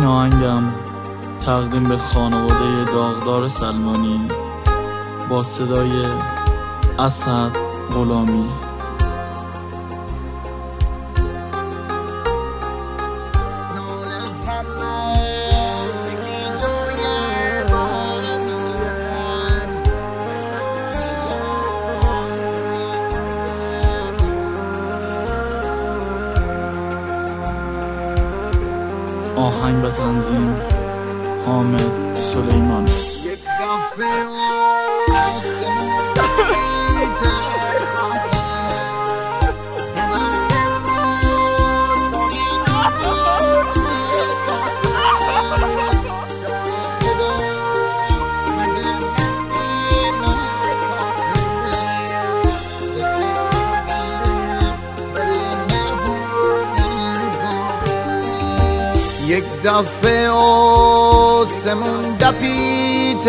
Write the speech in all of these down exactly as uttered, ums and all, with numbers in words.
آهنگم تقدیم به خانواده داغدار سلمانی با صدای اسد غلامی. آهنگ و تنظیم حامد سلیمان. یک دفعه آسمون دپید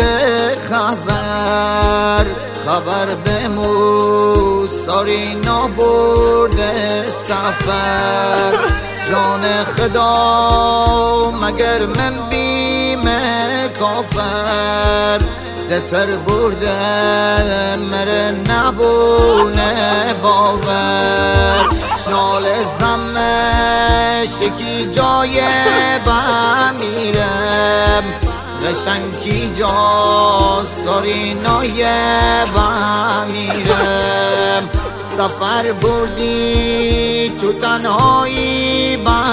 خبر خبر به موساری نابرده سفر. جان خدا مگر من بیم کافر دتر برده مره نبونه باور. نال زمش کی جای بمیرم قشنگی جا سارینای بمیرم. سفر بردی تو تنهایی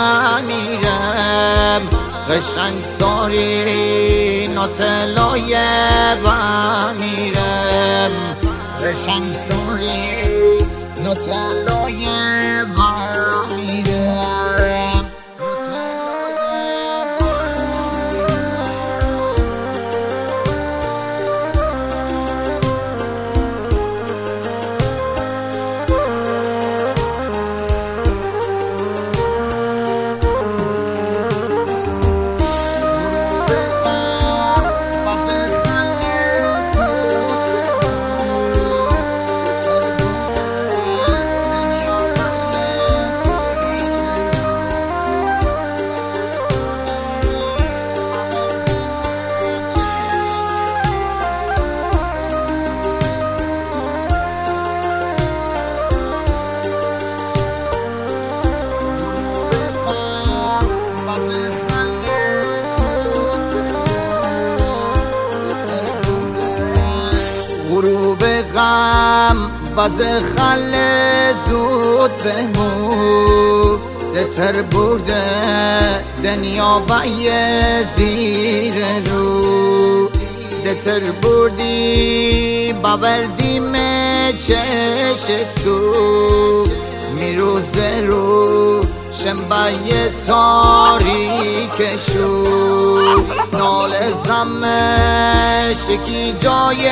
بمیرم قشنگ ساری ناتلای بمیرم قشنگ ساری ناتلای بمیرم. غروب غم باز خل زود بمو دتر برده دنیا بای زیر رو دتر بردی باوردیم چش سو میروزه رو شنبه تاریک شو. نال زمش کی جای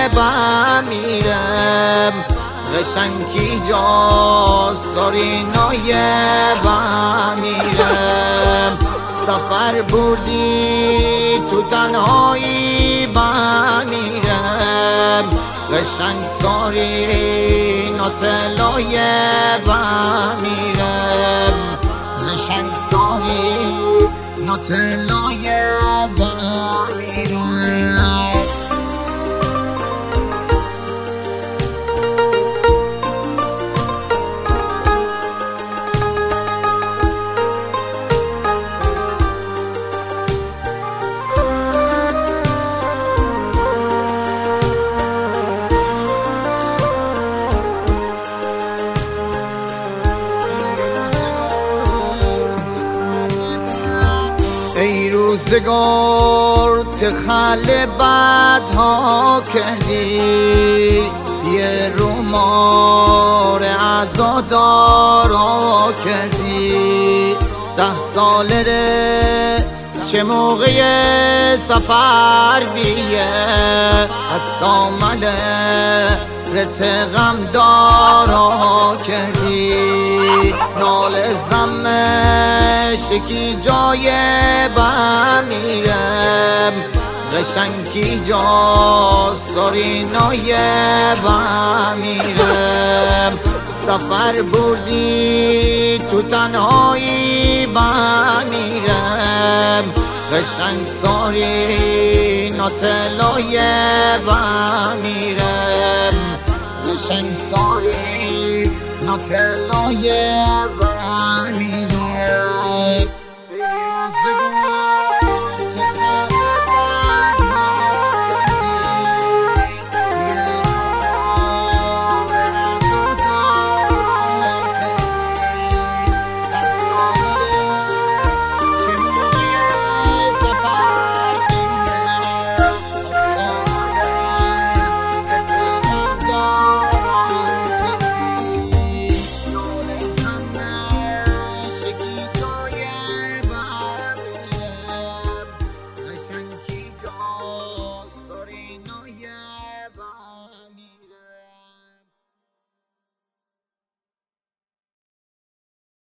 بمیرم قشنگی جا سارینای بمیرم. سفر بردی تو تنهایی بمیرم قشنگ ساری ناتلای بمیرم قشنگ ساری ناتلای بمیرم. ای روزگار تخل بدها کردی یه رومار عزادارا کردی. ده ساله ره چه موقع سفر بیه حتی مله رت غم دارا کردی. نال زمش کی جای بمیرم قشنگی جا سارینای بمیرم. سفر بردی تو تنهایی بمیرم قشنگ ساری ناتلای و میرم قشنگ ساری ناتلای و میرم